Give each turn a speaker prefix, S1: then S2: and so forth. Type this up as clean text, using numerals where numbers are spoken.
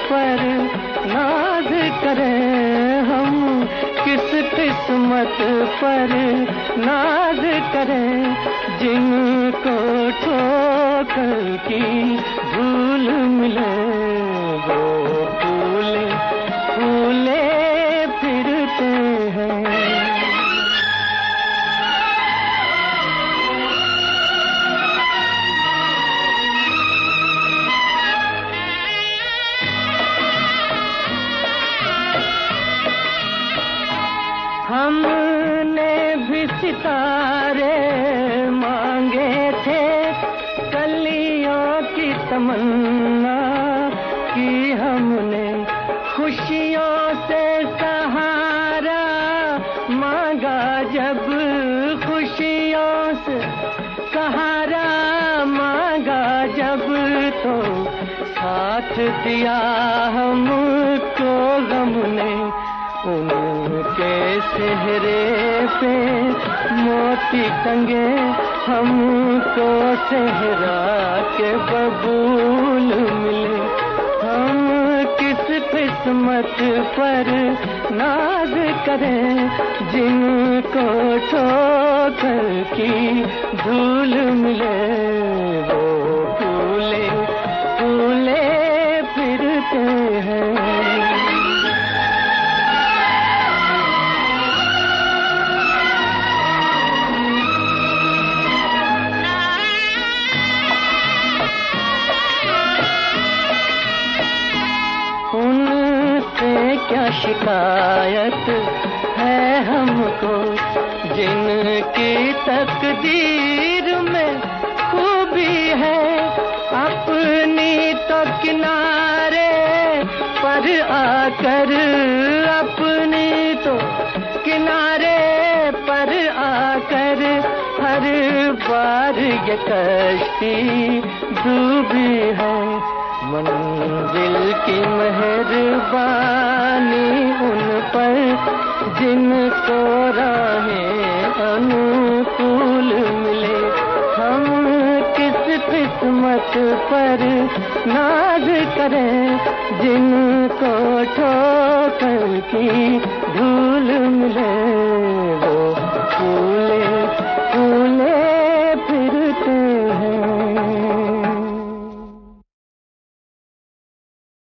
S1: पर नाज करें हम, किस किस्मत पर नाज करें जिनको ठोकर की धूल मिले। वो फूले फूले फिरते हैं। हमने भी सितारे मांगे थे, कलियों की तमन्ना की हमने, खुशियों से सहारा मांगा जब, खुशियों से सहारा मांगा जब, तो साथ दिया हमको गम ने। उनके सेहरे पे मोती टंगे, हमको सेहरा के बबूल मिले। हम किस किस्मत पर नाज करें जिनको ठोकर की धूल मिले। वो फूले फूले फिरते हैं। क्या शिकायत है हमको, जिनकी तकदीर में खूबी है। अपनी तो किनारे पर आकर, अपनी तो किनारे पर आकर, हर बार ये कश्ती डूबी है। मंजिल की मेहरबानी उन पर जिनको राहें अनुकूल मिले। हम किस किस्मत पर नाज करें जिनको ठोकर की धूल मिले।